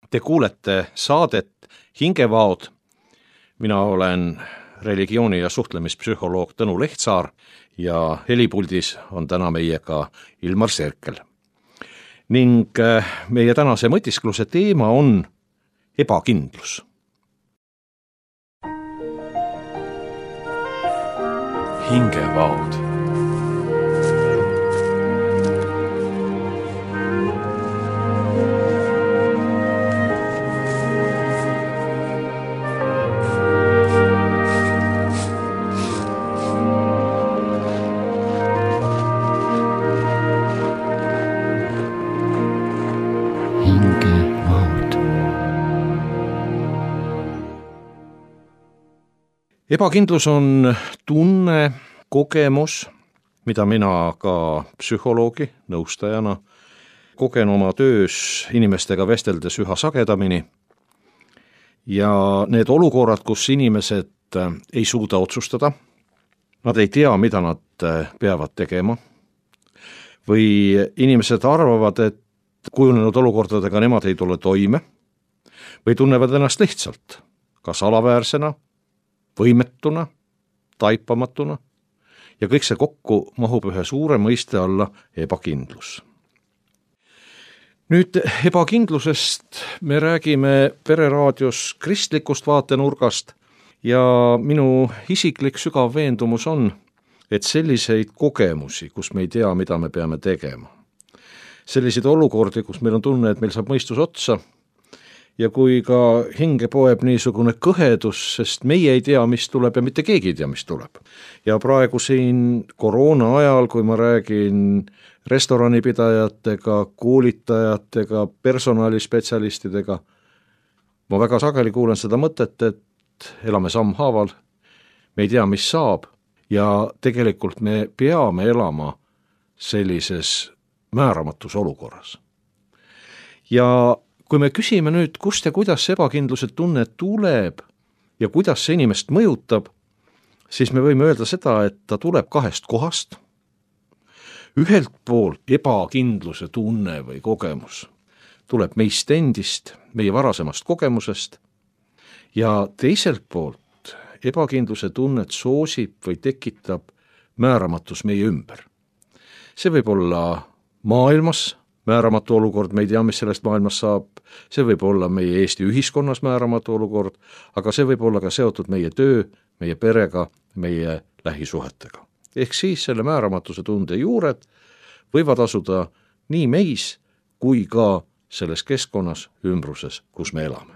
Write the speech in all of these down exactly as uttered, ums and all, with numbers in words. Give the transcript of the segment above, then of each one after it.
Te kuulete saadet Hingevaod. Mina olen religiooni- ja suhtlemispsühholoog Tõnu Lehtsaar ja helipuldis on täna meiega Ilmar Serkel. Ning meie tänase mõtiskluse teema on ebakindlus. Hingevaod. Ebakindlus on tunne, kogemus, mida mina ka psühholoogi, nõustajana kogen oma töös inimestega vesteldes üha sagedamini. Ja need olukorrad, kus inimesed ei suuda otsustada, nad ei tea, mida nad peavad tegema, või inimesed arvavad, et kujunenud olukordadega nemad ei tule toime, või tunnevad ennast lihtsalt, kas alaväärsena, võimetuna, taipamatuna ja kõik see kokku mahub ühe suure mõiste alla ebakindlus. Nüüd ebakindlusest me räägime Pereraadios kristlikust vaatenurgast ja minu isiklik sügav veendumus on, et selliseid kogemusi, kus me ei tea, mida me peame tegema, selliseid olukordi, kus meil on tunne, et meil saab mõistus otsa, ja kui ka hinge poeb niisugune kõhedus, sest meie ei tea, mis tuleb ja mitte keegi ei tea, mis tuleb. Ja praegu siin koroona ajal, kui ma räägin restoranipidajatega, koolitajatega, personalispetsialistidega, ma väga sageli kuulen seda mõtet, et elame sammhaaval, me ei tea, mis saab ja tegelikult me peame elama sellises määramatus olukorras. Ja kui me küsime nüüd, kust ja kuidas see ebakindluse tunne tuleb ja kuidas see inimest mõjutab, siis me võime öelda seda, et ta tuleb kahest kohast. Ühelt poolt ebakindluse tunne või kogemus tuleb meist endist, meie varasemast kogemusest ja teiselt poolt ebakindluse tunnet soosib või tekitab määramatus meie ümber. See võib olla maailmas määramatu olukord, me ei tea, mis sellest maailmas saab, see võib olla meie Eesti ühiskonnas määramatu olukord, aga see võib olla ka seotud meie töö, meie perega, meie lähisuhetega. Ehk siis selle määramatuse tunde juured võivad asuda nii meis kui ka selles keskkonnas, ümbruses, kus me elame.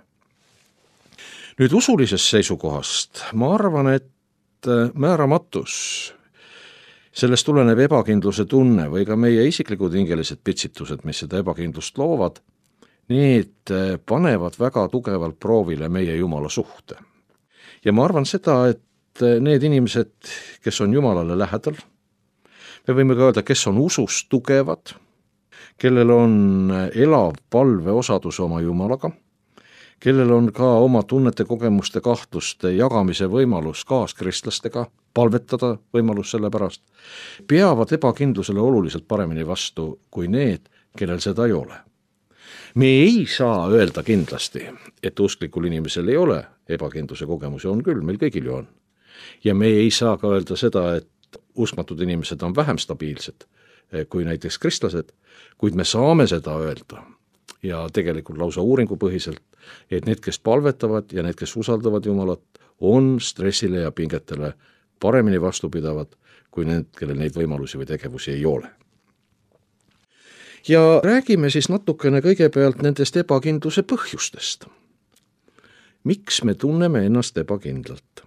Nüüd usulisest seisukohast ma arvan, et määramatus, sellest tuleneb ebakindluse tunne või ka meie isiklikud hingelised pitsitused, mis seda ebakindlust loovad, need panevad väga tugevalt proovile meie Jumala suhte. Ja ma arvan seda, et need inimesed, kes on Jumalale lähedal, me võime ka öelda, kes on usus tugevad, kellel on elav palve osadus oma Jumalaga, kellel on ka oma tunnete, kogemuste, kahtluste jagamise võimalus kaaskristlastega, palvetada võimalus selle pärast, peavad ebakindlusele oluliselt paremini vastu kui need, kellel seda ei ole. Me ei saa öelda kindlasti, et usklikul inimesel ei ole ebakindluse kogemusi, on küll, meil kõigil ju on. Ja me ei saa ka öelda seda, et uskmatud inimesed on vähem stabiilsed kui näiteks kristlased, kuid me saame seda öelda ja tegelikult lausa uuringupõhiselt, et need, kes palvetavad ja need, kes usaldavad Jumalat, on stressile ja pingetele paremini vastupidavad kui need, kellel neid võimalusi või tegevusi ei ole. Ja räägime siis natukene kõigepealt nendest ebakindluse põhjustest. Miks me tunneme ennast ebakindlalt?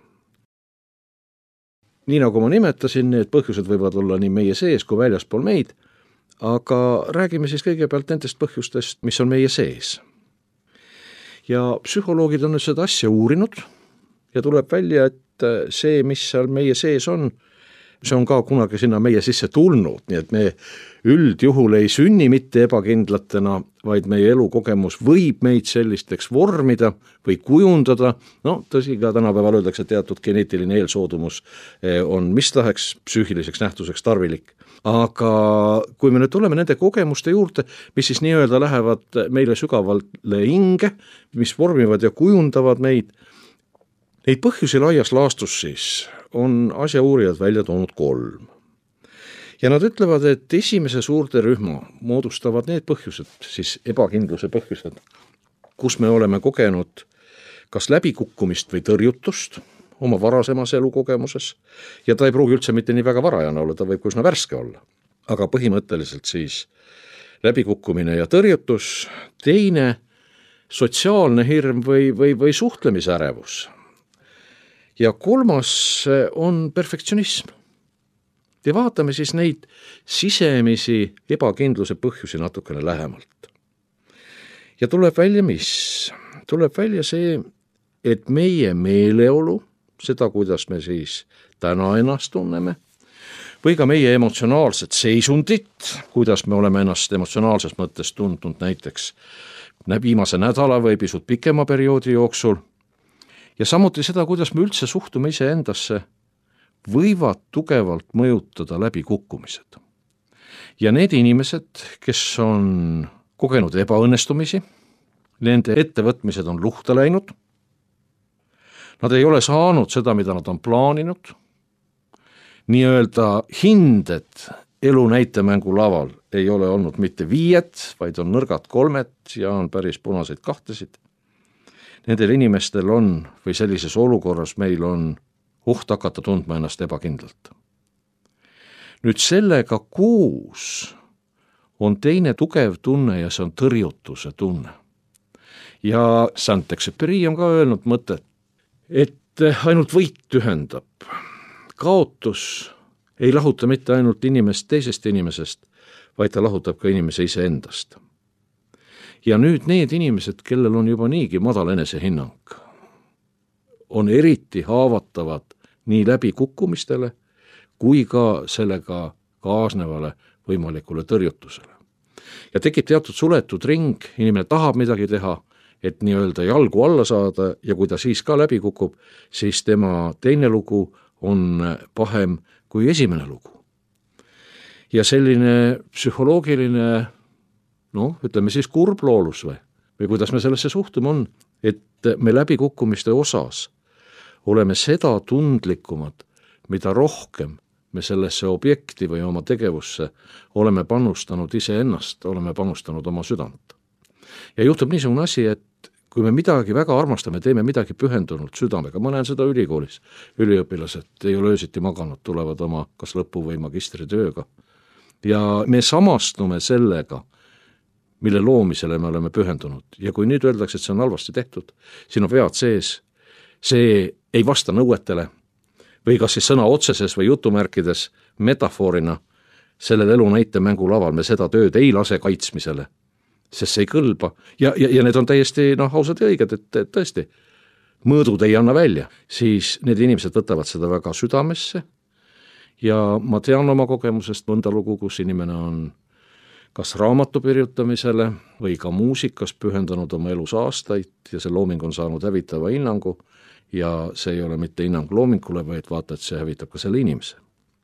Nii nagu ma nimetasin, need põhjused võivad olla nii meie sees kui väljaspool meid, aga räägime siis kõigepealt nendest põhjustest, mis on meie sees. Ja psühholoogid on nüüd seda asja uurinud ja tuleb välja, et see, mis seal meie sees on, see on ka kunagi sinna meie sisse tulnud, nii et me üldjuhul ei sünni mitte ebakindlatena, vaid meie elukogemus võib meid sellisteks vormida või kujundada. No tõsi, ka tänapäeval öeldakse, teatud geneetiline eelsoodumus on mis tahaks psüühiliseks nähtuseks tarvilik. Aga kui me nüüd tuleme nende kogemuste juurde, mis siis nii-öelda lähevad meile sügavalle hinge, mis vormivad ja kujundavad meid, neid põhjusi laias laastus siis on asjauurijad välja toonud kolm. Ja nad ütlevad, et esimese suurde rühma moodustavad need põhjused, siis ebakindluse põhjused, kus me oleme kogenud kas läbikukkumist või tõrjutust oma varasemas elukogemuses, ja ta ei pruugi üldse mitte nii väga varajane olla, ta võib üsna värske olla. Aga põhimõtteliselt siis läbikukkumine ja tõrjutus, teine sotsiaalne hirm või, või, või suhtlemisärevus. Ja kolmas on perfektsionism. Ja vaatame siis neid sisemisi ebakindluse põhjusi natukene lähemalt. Ja tuleb välja mis? Tuleb välja see, et meie meeleolu, seda, kuidas me siis täna ennast tunneme, või ka meie emotsionaalset seisundit, kuidas me oleme ennast emotsionaalses mõttes tundnud näiteks viimase nädala või pisut pikema perioodi jooksul, ja samuti seda, kuidas me üldse suhtume ise endasse, võivad tugevalt mõjutada läbikukkumised. Ja need inimesed, kes on kogenud ebaõnnestumisi, nende ettevõtmised on luhta läinud, nad ei ole saanud seda, mida nad on plaaninud, nii-öelda hinded elu näitemängu laval ei ole olnud mitte viied, vaid on nõrgad kolmed ja on päris punaseid kahtesid. Nendel inimestel on, või sellises olukorras meil on oht hakata tundma ennast ebakindlalt. Nüüd sellega koos on teine tugev tunne ja see on tõrjutuse tunne. Ja Saint-Exupéry on ka öelnud mõtet, et ainult võit ühendab. Kaotus ei lahuta mitte ainult inimest teisest inimesest, vaid ta lahutab ka inimese ise endast. Ja nüüd need inimesed, kellel on juba niigi madal enesehinnang, on eriti haavatavad nii läbi kukkumistele kui ka sellega kaasnevale võimalikule tõrjutusele. Ja tekib teatud suletud ring, inimene tahab midagi teha, et nii-öelda jalgu alla saada, ja kui ta siis ka läbi kukub, siis tema teine lugu on pahem kui esimene lugu. Ja selline psühholoogiline, noh, ütleme siis kurbloolus või, või kuidas me sellesse suhtume on, et me läbikukkumiste osas oleme seda tundlikumad, mida rohkem me sellesse objekti või oma tegevusse oleme panustanud iseennast, oleme panustanud oma südant. Ja juhtub niisugune asi, et kui me midagi väga armastame, teeme midagi pühendunult südamega, ma näen seda ülikoolis, üliõpilased ei ole öösiti maganud, tulevad oma kas lõpu- või magistritööga. Ja me samastume sellega, mille loomisele me oleme pühendunud. Ja kui nüüd öeldakse, et see on halvasti tehtud, siin on vead sees, see ei vasta nõuetele, või kas siis sõna otseses või jutumärkides metafoorina sellel elu näitemängu laval me seda tööd ei lase kaitsmisele, sest see ei kõlba. Ja, ja, ja need on täiesti noh, ausad ja õiged, et, et tõesti mõõdud ei anna välja. Siis need inimesed võtavad seda väga südamesse ja ma tean oma kogemusest mõnda lugu, kus inimene on kas raamatu kirjutamisele või ka muusikas pühendanud oma elus aastaid ja see looming on saanud hävitava hinnangu ja see ei ole mitte hinnang loomingule, vaid vaata, et see hävitab ka selle inimese.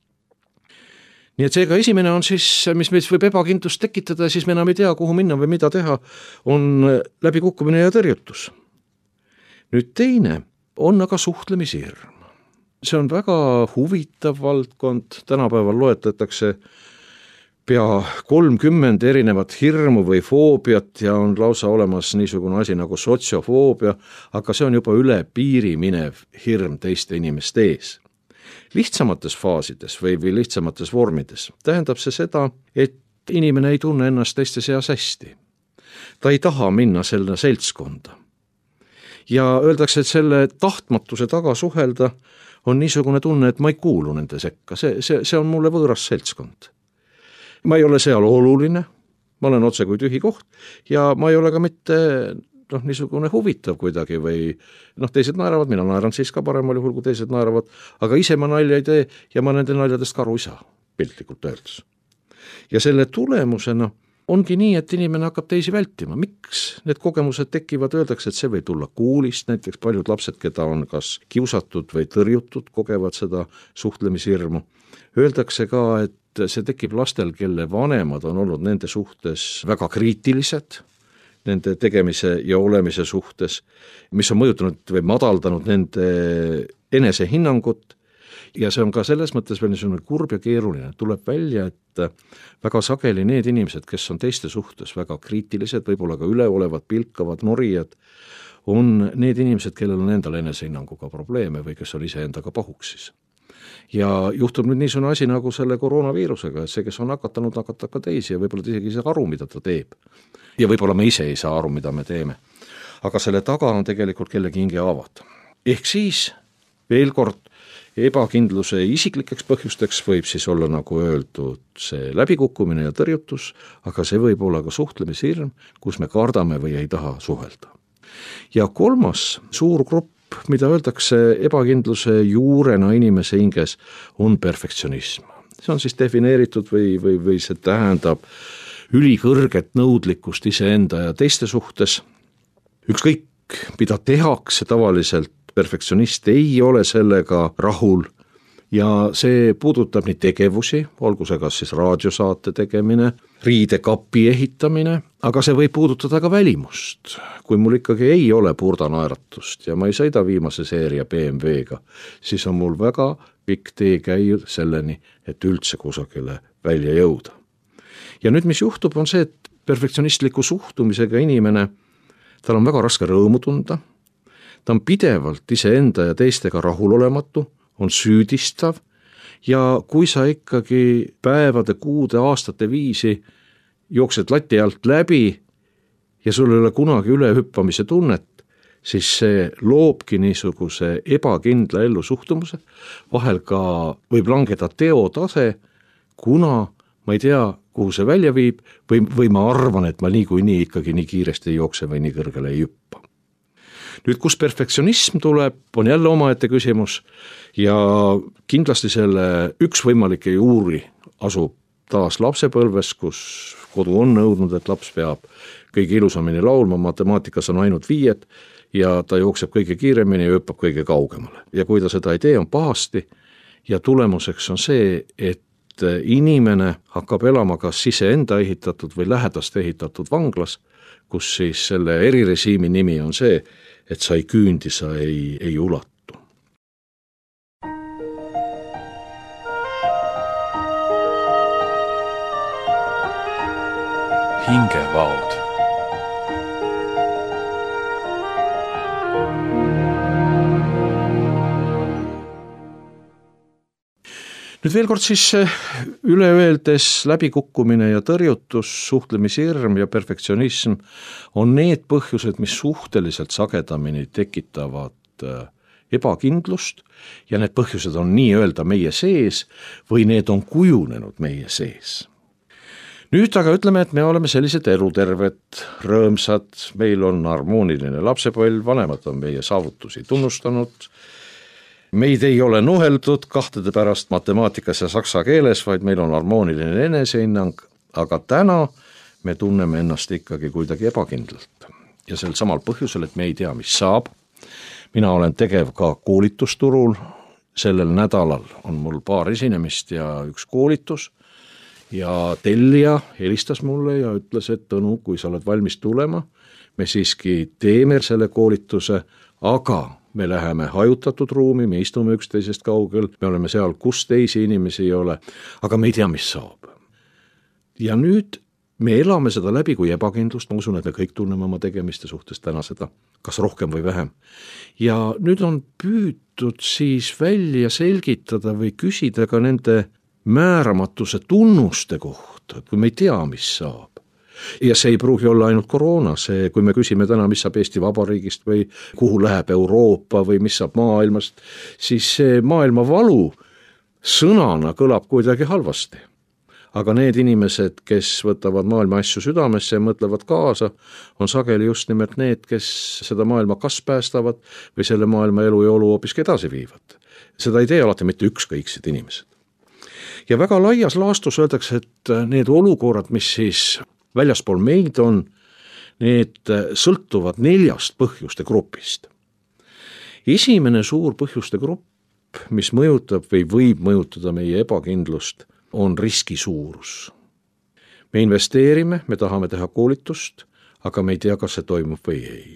Nii et seega esimene on siis, mis meid võib ebakindlust tekitada, siis me enam ei tea, kuhu minna või mida teha, on läbikukkumine ja tõrjutus. Nüüd teine on aga suhtlemishirm. See on väga huvitav valdkond, tänapäeval loetletakse pea kolmkümmend erinevat hirmu või foobiat ja on lausa olemas niisugune asi nagu sotsiofoobia, aga see on juba üle piiri minev hirm teiste inimeste ees. Lihtsamates faasides või, või lihtsamates vormides tähendab see seda, et inimene ei tunne ennast teiste seas hästi. Ta ei taha minna selle seltskonda. Ja öeldakse, et selle tahtmatuse taga suhelda on niisugune tunne, et ma ei kuulu nende sekka. See, see, see on mulle võõras seltskond. Ma ei ole seal oluline, ma olen otse kui tühi koht ja ma ei ole ka mitte noh, niisugune huvitav kuidagi või noh, teised naeravad, mina naeran siis ka paremal juhul, kui teised naeravad, aga ise ma nalja ei tee ja ma nende naljadest ka aru ei saa, piltlikult öeldes. Ja selle tulemusena ongi nii, et inimene hakkab teisi vältima. Miks need kogemused tekivad? Öeldakse, et see võib tulla koolist, näiteks paljud lapsed, keda on kas kiusatud või tõrjutud, kogevad seda suhtlemishirmu. Öeldakse ka, et see tekib lastel, kelle vanemad on olnud nende suhtes väga kriitilised, nende tegemise ja olemise suhtes, mis on mõjutanud või madaldanud nende enesehinnangut. Ja see on ka selles mõttes veel niisugune kurb ja keeruline. Tuleb välja, et väga sageli need inimesed, kes on teiste suhtes väga kriitilised, võib-olla ka üleolevad, pilkavad, norijad, on need inimesed, kellel on endal enesehinnanguga probleeme või kes on ise endaga pahuksis. Ja juhtub nüüd niisugune asi nagu selle koroonaviirusega, et see, kes on nakatanud, nakatab ka teisi ja võib-olla isegi ei saa aru, mida ta teeb. Ja võib-olla me ise ei saa aru, mida me teeme. Aga selle taga on tegelikult kellegi hinge haavad. Ehk siis veel kord, ebakindluse isiklikeks põhjusteks võib siis olla, nagu öeldud, see läbikukkumine ja tõrjutus, aga see võib olla ka suhtlemishirm, kus me kardame või ei taha suhelda. Ja kolmas suur grupp, mida öeldakse ebakindluse juurena inimese hinges, on perfektsionism. See on siis defineeritud või, või, või see tähendab ülikõrget nõudlikkust iseenda ja teiste suhtes. Ükskõik, mida tehakse tavaliselt, perfektsionist ei ole sellega rahul ja see puudutab nii tegevusi, olgu see kas siis raadiosaate tegemine, riidekapi ehitamine, aga see võib puudutada ka välimust. Kui mul ikkagi ei ole purdanaeratust ja ma ei sõida viimase seeria B M W-ga, siis on mul väga pikk tee käinud selleni, et üldse kusagile välja jõuda. Ja nüüd, mis juhtub, on see, et perfektsionistliku suhtumisega inimene, tal on väga raske rõõmu tunda, ta on pidevalt iseenda ja teistega rahulolematu, on süüdistav ja kui sa ikkagi päevade, kuude, aastate viisi jooksed lati alt läbi ja sul ei ole kunagi ülehüppamise tunnet, siis see loobki niisuguse ebakindla ellu suhtumuse, vahel ka võib langeda teotase, kuna ma ei tea, kuhu see välja viib või, või ma arvan, et ma niikuinii ikkagi nii kiiresti ei jookse või nii kõrgele ei hüppa. Nüüd, kus perfektsionism tuleb, on jälle omaette küsimus ja kindlasti selle üks võimalikke juuri asub taas lapsepõlves, kus kodu on nõudnud, et laps peab kõige ilusamini laulma, matemaatikas on ainult viied ja ta jookseb kõige kiiremini ja hüppab kõige kaugemale. Ja kui ta seda ei tee, on pahasti ja tulemuseks on see, et inimene hakkab elama kas iseenda ehitatud või lähedast ehitatud vanglas, kus siis selle erirežiimi nimi on see, et sa ei küündi, sa ei, ei ulatu. Hingevaod. Nüüd veel kord siis üle öeldes läbikukkumine ja tõrjutus, suhtlemishirm ja perfektsionism on need põhjused, mis suhteliselt sagedamini tekitavad ebakindlust ja need põhjused on nii-öelda meie sees või need on kujunenud meie sees. Nüüd aga ütleme, et me oleme sellised eluterved, rõõmsad, meil on harmooniline lapsepõlv, vanemad on meie saavutusi tunnustanud, meid ei ole nuheldud kahtede pärast matemaatikas ja saksa keeles, vaid meil on harmooniline enesehinnang, aga täna me tunneme ennast ikkagi kuidagi ebakindlalt. Ja sel samal põhjusel, et me ei tea, mis saab. Mina olen tegev ka koolitusturul, sellel nädalal on mul paar esinemist ja üks koolitus ja tellija helistas mulle ja ütles, et Tõnu, kui sa oled valmis tulema, me siiski teeme selle koolituse, aga me läheme hajutatud ruumi, me istume üksteisest kaugel, me oleme seal, kus teisi inimesi ei ole, aga me ei tea, mis saab. Ja nüüd me elame seda läbi kui ebakindlust, ma usun, et me kõik tunneme oma tegemiste suhtes täna seda, kas rohkem või vähem. Ja nüüd on püütud siis välja selgitada või küsida ka nende määramatuse tunnuste kohta, kui me ei tea, mis saab. Ja see ei pruugi olla ainult koroona, see, kui me küsime täna, mis saab Eesti Vabariigist või kuhu läheb Euroopa või mis saab maailmast, siis see maailma valu sõnana kõlab kuidagi halvasti. aga need inimesed, kes võtavad maailma asju südamesse ja mõtlevad kaasa, on sageli just nimelt need, kes seda maailma kas päästavad või selle maailma elu ja olu hoopiski edasi viivad. Seda ei tee alati mitte ükskõiksed inimesed. Ja väga laias laastus öeldakse, et need olukorrad, mis siis väljaspool meid on, need sõltuvad neljast põhjuste grupist. Esimene suur põhjuste grupp, mis mõjutab või võib mõjutada meie ebakindlust, on riski suurus. Me investeerime, me tahame teha koolitust, aga me ei tea, kas see toimub või ei.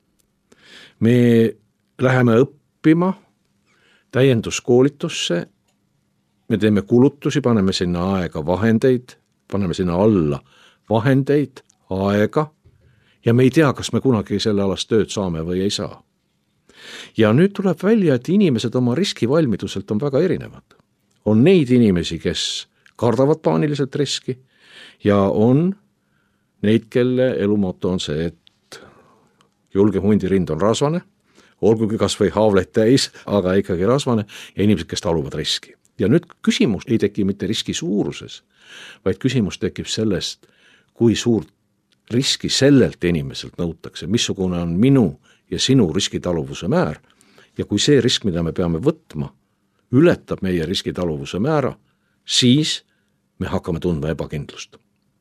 Me läheme õppima täienduskoolitusse, me teeme kulutusi, paneme sinna aega vahendeid, paneme sinna alla vahendeid, aega, ja me ei tea, kas me kunagi selle alast tööd saame või ei saa. Ja nüüd tuleb välja, et inimesed oma riskivalmiduselt on väga erinevad. On neid inimesi, kes kardavad paaniliselt riski ja on neid, kelle elumoto on see, et julge hundirind on rasvane, olgugi kas või haavleid täis, aga ikkagi rasvane ja inimesed, kes taluvad riski. Ja nüüd küsimus ei teki mitte riski suuruses, vaid küsimus tekib sellest, kui suurt riski sellelt inimeselt nõutakse, missugune on minu ja sinu riskitaluvuse määr ja kui see risk, mida me peame võtma, ületab meie riskitaluvuse määra, siis me hakkame tundma ebakindlust.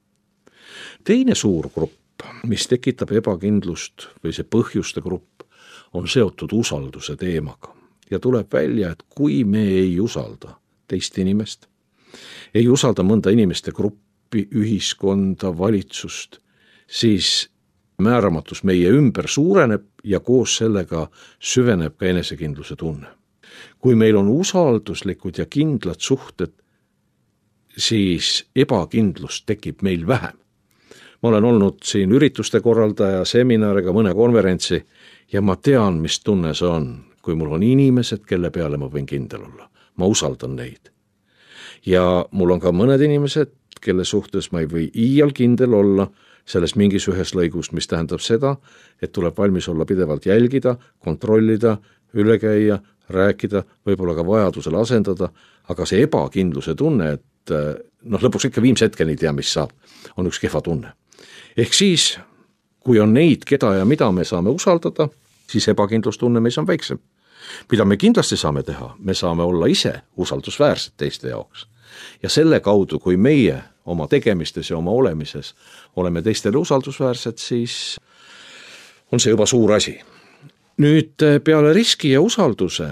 Teine suur grupp, mis tekitab ebakindlust või see põhjuste grupp, on seotud usalduse teemaga ja tuleb välja, et kui me ei usalda teist inimest, ei usalda mõnda inimeste gruppi, ühiskonda, valitsust, siis määramatus meie ümber suureneb ja koos sellega süveneb ka enesekindluse tunne. Kui meil on usalduslikud ja kindlad suhted, siis ebakindlust tekib meil vähem. Ma olen olnud siin ürituste korraldaja, seminariga, mõne konverentsi ja ma tean, mis tunne see on, kui mul on inimesed, kelle peale ma võin kindel olla. Ma usaldan neid. Ja mul on ka mõned inimesed, kelle suhtes ma ei või iial kindel olla, selles mingis ühes lõigus, mis tähendab seda, et tuleb valmis olla pidevalt jälgida, kontrollida, üle käia, rääkida, võib-olla ka vajadusel asendada, aga see ebakindluse tunne, et noh, lõpuks ikka viimse hetkel ei tea, mis saab, on üks kehva tunne. Ehk siis, kui on neid, keda ja mida me saame usaldada, siis ebakindlustunne meis on väiksem. Mida me kindlasti saame teha, me saame olla ise usaldusväärsed teiste jaoks. Ja selle kaudu, kui meie oma tegemistes ja oma olemises oleme teistele usaldusväärsed, siis on see juba suur asi. Nüüd peale riski ja usalduse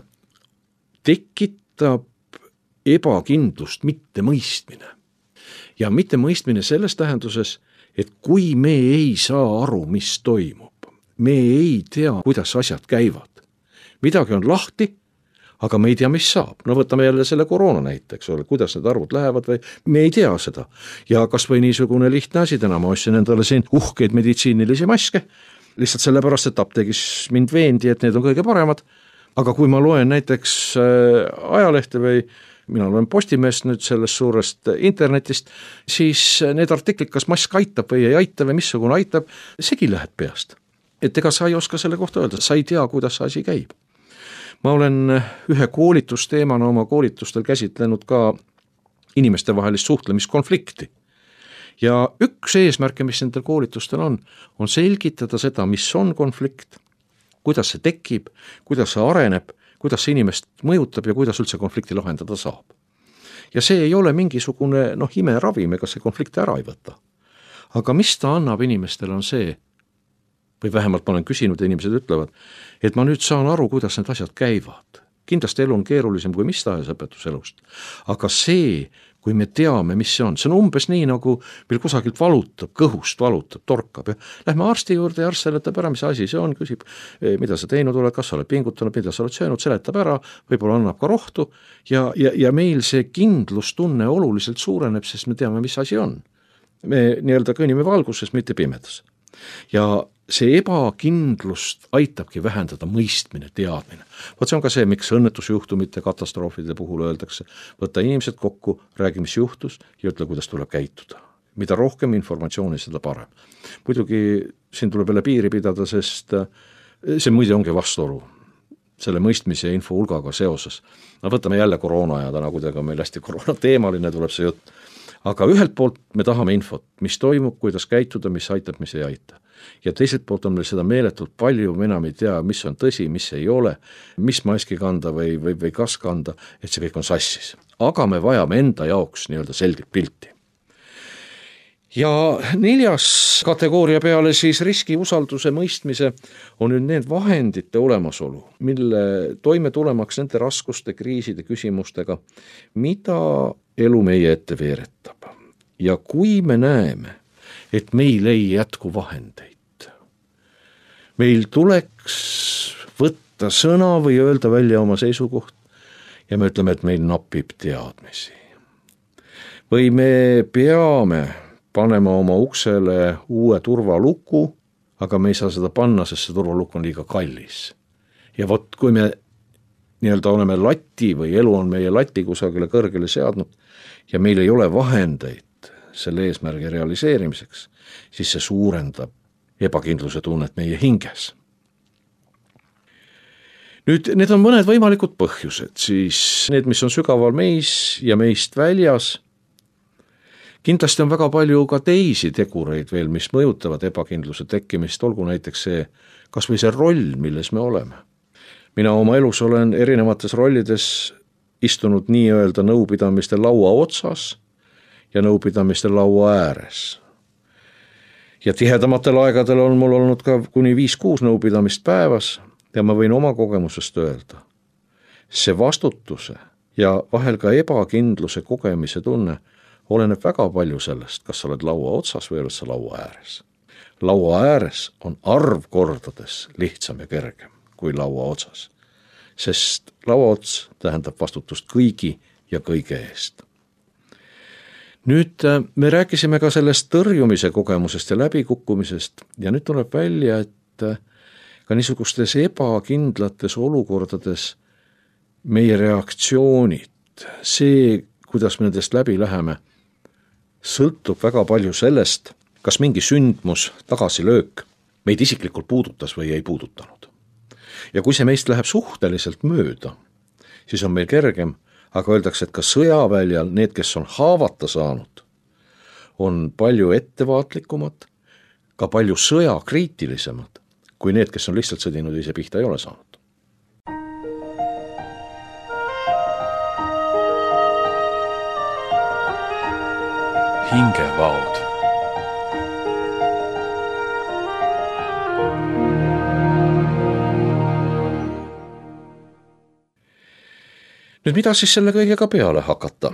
tekitab ebakindlust mittemõistmine. Ja mittemõistmine selles tähenduses, et kui me ei saa aru, mis toimub, me ei tea, kuidas asjad käivad. Midagi on lahti, aga me ei tea, mis saab. No võtame jälle selle koroona näiteks, kuidas need arvud lähevad või me ei tea seda. Ja kas või niisugune lihtne asi, täna ma ostsin endale siin uhkeid meditsiinilisi maske, lihtsalt sellepärast, et apteegis mind veendi, et need on kõige paremad. Aga kui ma loen näiteks ajalehte või mina olen Postimeest nüüd sellest suurest internetist, siis need artiklid, kas mask aitab või ei aita või missugune aitab, segi lähed peast. Et ega sa ei oska selle kohta öelda, sa ei tea, kuidas see asi käib. Ma olen ühe koolitusteemana oma koolitustel käsitlenud ka inimeste vahelist suhtlemiskonflikti. Ja üks eesmärke, mis nendel koolitustel on, on selgitada seda, mis on konflikt, kuidas see tekib, kuidas see areneb, kuidas see inimest mõjutab ja kuidas üldse konflikti lahendada saab. Ja see ei ole mingisugune noh, imeravim, ega see konflikti ära ei võta. Aga mis ta annab inimestele on see, või vähemalt ma olen küsinud ja inimesed ütlevad, et ma nüüd saan aru, kuidas need asjad käivad. Kindlasti elu on keerulisem kui mis tahes õpetuselust. Aga see, kui me teame, mis see on, see on umbes nii, nagu meil kusagilt valutab, kõhust valutab, torkab. Ja lähme arsti juurde ja arst seletab ära, mis asi see on, küsib, mida sa teinud oled, kas sa oled pingutanud, mida sa oled söönud, seletab ära, võib-olla annab ka rohtu ja, ja, ja meil see kindlustunne oluliselt suureneb, sest me teame, mis asi on. Me nii-öelda kõnnime valguses, mitte pimedas. Ja see ebakindlust aitabki vähendada mõistmine, teadmine. Vaat see on ka see, miks õnnetusjuhtumite, katastroofide puhul öeldakse, võtta inimesed kokku, räägi, mis juhtus ja ütle, kuidas tuleb käituda. Mida rohkem informatsiooni, seda parem. Muidugi siin tuleb jälle piiri pidada, sest see muide ongi vastuolu selle mõistmise ja info hulgaga seoses. No võtame jälle koroona ja täna kuidagi meil hästi koroona teemaline tuleb see jutt. aga ühelt poolt me tahame infot, mis toimub, kuidas käituda, mis aitab, mis ei aita. Ja teiselt poolt on meil seda meeletult palju, me enam ei tea, mis on tõsi, mis ei ole, mis maski kanda või, või, või kas kanda, et see kõik on sassis. Aga me vajame enda jaoks nii-öelda selget pilti. Ja neljas kategooria peale siis riski usalduse mõistmise on nüüd need vahendite olemasolu, mille toime tulemaks nende raskuste, kriiside, küsimustega, mida elu meie ette veeretab. Ja kui me näeme, et meil ei jätku vahendeid, meil tuleks võtta sõna või öelda välja oma seisukoht ja me ütleme, et meil napib teadmisi. Või me peame panema oma uksele uue turvaluku, aga me ei saa seda panna, sest see turvalukk on liiga kallis. Ja vot, kui me nii-öelda oleme lati või elu on meie lati kusagile kõrgele seadnud ja meil ei ole vahendeid selle eesmärgi realiseerimiseks, siis see suurendab ebakindluse tunnet meie hinges. Nüüd, need on mõned võimalikud põhjused, siis need, mis on sügaval meis ja meist väljas. Kindlasti on väga palju ka teisi tegureid veel, mis mõjutavad ebakindluse tekkimist, olgu näiteks see, kas või see roll, milles me oleme. Mina oma elus olen erinevates rollides istunud nii-öelda nõupidamiste laua otsas ja nõupidamiste laua ääres. Ja tihedamatel aegadel on mul olnud ka kuni viis-kuus nõupidamist päevas ja ma võin oma kogemusest öelda. See vastutuse ja vahel ka ebakindluse kogemise tunne oleneb väga palju sellest, kas sa oled laua otsas või oled sa laua ääres. Laua ääres on arv kordades lihtsam ja kergem kui laua otsas, sest laua ots tähendab vastutust kõigi ja kõige eest. Nüüd me rääkisime ka sellest tõrjumise kogemusest ja läbikukkumisest ja nüüd tuleb välja, et ka niisugustes ebakindlates olukordades meie reaktsioonid, see, kuidas me nendest läbi läheme, sõltub väga palju sellest, kas mingi sündmus, tagasilöök meid isiklikult puudutas või ei puudutanud. Ja kui see meist läheb suhteliselt mööda, siis on meil kergem, aga öeldakse, et ka sõjaväljal need, kes on haavata saanud, on palju ettevaatlikumad, ka palju sõjakriitilisemad, kui need, kes on lihtsalt sõdinud ise pihta ei ole saanud. Hingevaod. Nüüd mida siis selle kõigega peale hakata?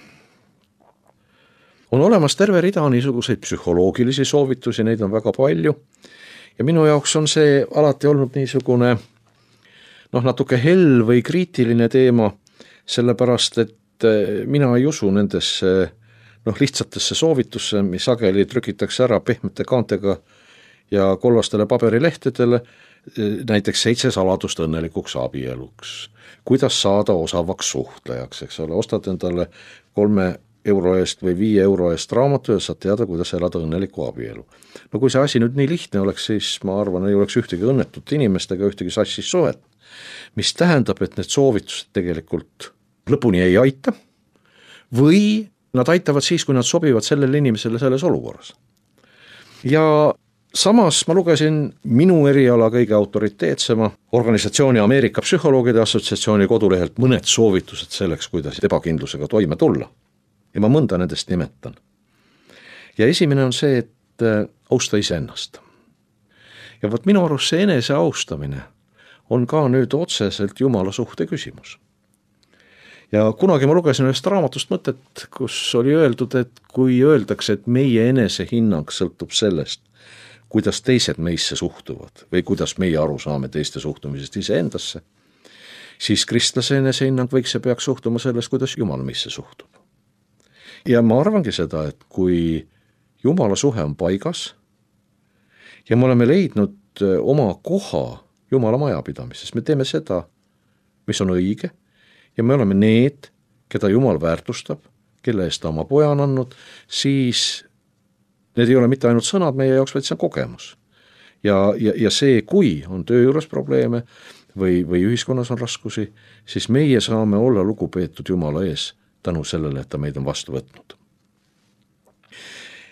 On olemas terve rida niisuguseid psühholoogilisi soovitusi, neid on väga palju ja minu jaoks on see alati olnud niisugune noh, natuke hell või kriitiline teema, sellepärast et mina ei usu nendesse noh, lihtsatesse soovitusse, mis sageli trükitakse ära pehmete kaantega ja kollastele paberilehtedele, näiteks seitse saladust õnnelikuks abieluks, kuidas saada osavaks suhtlejaks, eks ole, ostad endale kolme euro eest või viie euro eest raamatu ja saad teada, kuidas elada õnneliku abielu. No kui see asi nüüd nii lihtne oleks, siis ma arvan, ei oleks ühtegi õnnetut inimestega, ühtegi sassis suhet, mis tähendab, et need soovitused tegelikult lõpuni ei aita või nad aitavad siis, kui nad sobivad sellele inimesele selles olukorras. Ja samas ma lugesin minu eriala kõige autoriteetsema organisatsiooni Ameerika Psühholoogide Assotsiatsiooni kodulehelt mõned soovitused selleks, kuidas ebakindlusega toime tulla. Ja ma mõnda nendest nimetan. Ja esimene on see, et austa iseennast. Ja võt minu arust see enese austamine on ka nüüd otseselt Jumala suhte küsimus. Ja kunagi ma lugesin ühest raamatust mõtet, kus oli öeldud, et kui öeldakse, et meie enese hinnang sõltub sellest, kuidas teised meisse suhtuvad või kuidas meie aru saame teiste suhtumisest iseendasse, siis kristlase enese hinnang võiks ja peaks suhtuma sellest, kuidas Jumal meisse suhtub. Ja ma arvangi seda, et kui Jumala suhe on paigas ja me oleme leidnud oma koha Jumala majapidamises, me teeme seda, mis on õige, ja me oleme need, keda Jumal väärtustab, kelle eest ta oma poja on andnud, siis need ei ole mitte ainult sõnad meie jaoks, vaid see on kogemus. Ja, ja, ja see, kui on töö juures probleeme või, või ühiskonnas on raskusi, siis meie saame olla lugupeetud Jumala ees tänu sellele, et ta meid on vastu võtnud.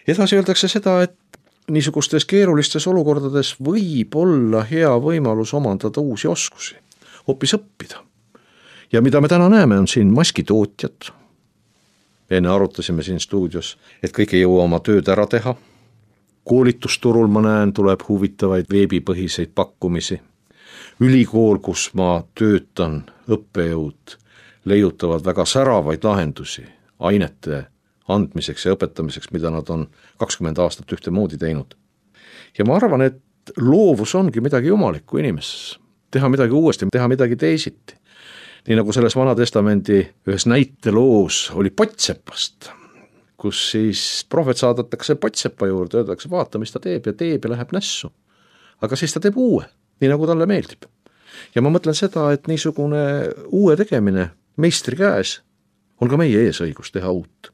Edasi öeldakse seda, et niisugustes keerulistes olukordades võib olla hea võimalus omandada uusi oskusi, hoopis õppida. Ja mida me täna näeme, on siin maskitootjad. Enne arutasime siin stuudios, et kõik ei jõua oma tööd ära teha. Koolitusturul ma näen, tuleb huvitavaid veebipõhiseid pakkumisi. Ülikool, kus ma töötan, õppejõud, leiutavad väga säravaid lahendusi ainete andmiseks ja õpetamiseks, mida nad on kakskümmend aastat ühte moodi teinud. Ja ma arvan, et loovus ongi midagi jumalikku inimeses. Teha midagi uuesti, teha midagi teisiti. Nii nagu selles Vana Testamendi ühes näiteloos oli pottsepast, kus siis prohvet saadetakse pottsepa juurde, öeldakse, vaata, mis ta teeb ja teeb ja läheb nässu. Aga siis ta teeb uue, nii nagu talle meeldib. Ja ma mõtlen seda, et niisugune uue tegemine meistri käes on ka meie eesõigus teha uut.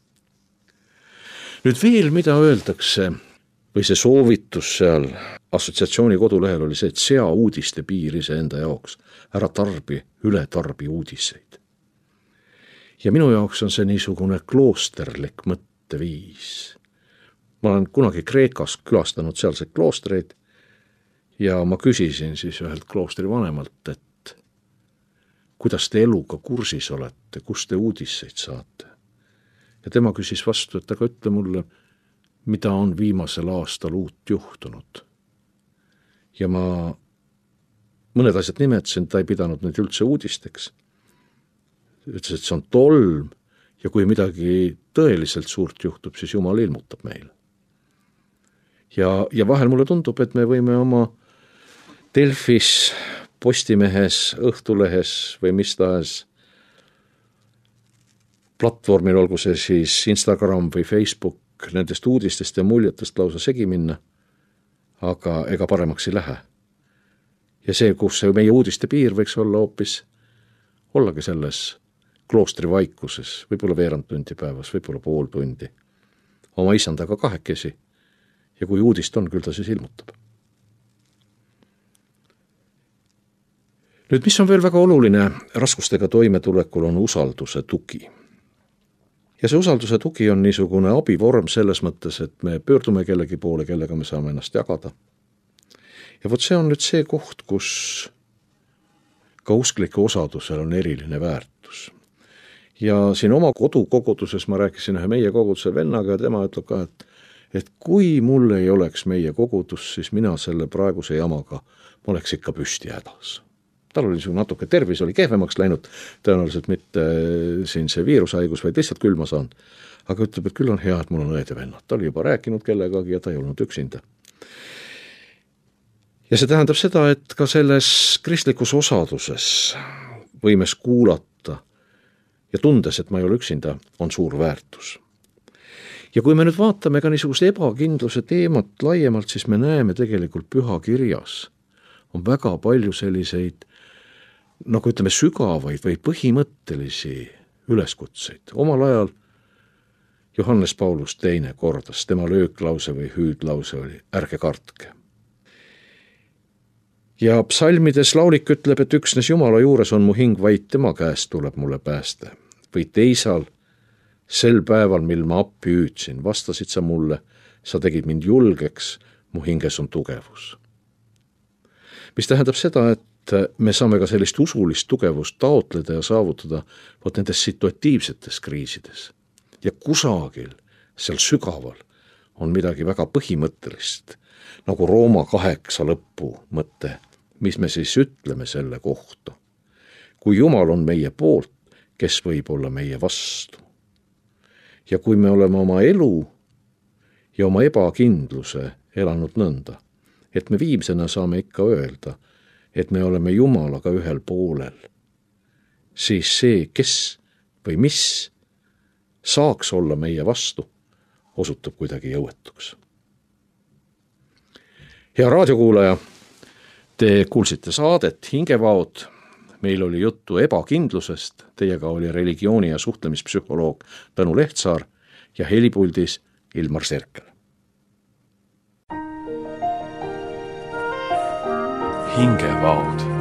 Nüüd veel, mida öeldakse, või see soovitus seal assotsiatsiooni kodulehel oli see, et sea uudiste piir ise enda jaoks, ära tarbi, üle tarbi uudiseid. Ja minu jaoks on see niisugune kloosterlik mõtteviis. Ma olen kunagi Kreekas külastanud sealseid kloostreid ja ma küsisin siis ühelt kloostri vanemalt, et kuidas te eluga kursis olete, kus te uudiseid saate. Ja tema küsis vastu, et aga ütle mulle, mida on viimasel aastal uut juhtunud. Ja ma mõned asjad nimetasin, ta ei pidanud neid üldse uudisteks. Ütles, et see on tolm ja kui midagi tõeliselt suurt juhtub, siis Jumal ilmutab meile. Ja, ja vahel mulle tundub, et me võime oma Delfis, Postimehes, Õhtulehes või mis tahes platvormil, olgu see siis Instagram või Facebook, nendest uudistest ja muljetest lausa segi minna, aga ega paremaks ei lähe. Ja see, kus see meie uudiste piir võiks olla hoopis, ollagi selles kloostri vaikuses, võib-olla veerand tundi päevas, võib-olla pool tundi, oma isandaga kahekesi ja kui uudist on, küll ta siis ilmutab. Nüüd, mis on veel väga oluline raskustega toimetulekul, on usalduse tugi. Ja see usalduse tugi on niisugune abivorm selles mõttes, et me pöördume kellegi poole, kellega me saame ennast jagada. Ja vot see on nüüd see koht, kus ka usklike osadusel on eriline väärtus. Ja siin oma kodukoguduses ma rääkisin ühe meie koguduse vennaga ja tema ütleb ka, et, et kui mul ei oleks meie kogudus, siis mina selle praeguse jamaga ma oleks ikka püsti hädas. Tal oli natuke tervis, oli kehvemaks läinud, tõenäoliselt mitte siin see viirushaigus, vaid lihtsalt külma saanud. Aga ütleb, et küll on hea, et mul on õed ja vennad. Ta oli juba rääkinud kellegagi ja ta ei olnud üksinda. Ja see tähendab seda, et ka selles kristlikus osaduses võimes kuulata ja tundes, et ma ei ole üksinda, on suur väärtus. Ja kui me nüüd vaatame ka niisugust ebakindluse teemat laiemalt, siis me näeme tegelikult püha kirjas. On väga palju selliseid nagu ütleme sügavaid või põhimõttelisi üleskutseid. Omal ajal Johannes Paulus teine kordas, tema lööklause või hüüdlause oli, ärge kartke. Ja psalmides laulik ütleb, et üksnes Jumala juures on mu hing vaid, tema käest tuleb mulle pääste. Või teisal, sel päeval, mil ma appi hüüdsin, vastasid sa mulle, sa tegid mind julgeks, mu hinges on tugevus. Mis tähendab seda, et me saame ka sellist usulist tugevust taotleda ja saavutada vot nendes situatiivsetes kriisides. Ja kusagil seal sügaval on midagi väga põhimõttelist, nagu Rooma kaheksa lõppu mõte, mis me siis ütleme selle kohta. Kui Jumal on meie poolt, kes võib olla meie vastu. Ja kui me oleme oma elu ja oma ebakindluse elanud nõnda, et me viimsena saame ikka öelda, et me oleme Jumalaga ühel poolel, siis see, kes või mis saaks olla meie vastu, osutub kuidagi jõuetuks. Hea raadiokuulaja, te kuulsite saadet Hingevaod, meil oli juttu ebakindlusest, teiega oli religiooni- ja suhtlemispsühholoog Tõnu Lehtsaar ja helipuldis Ilmar Serkel. Hingevaod.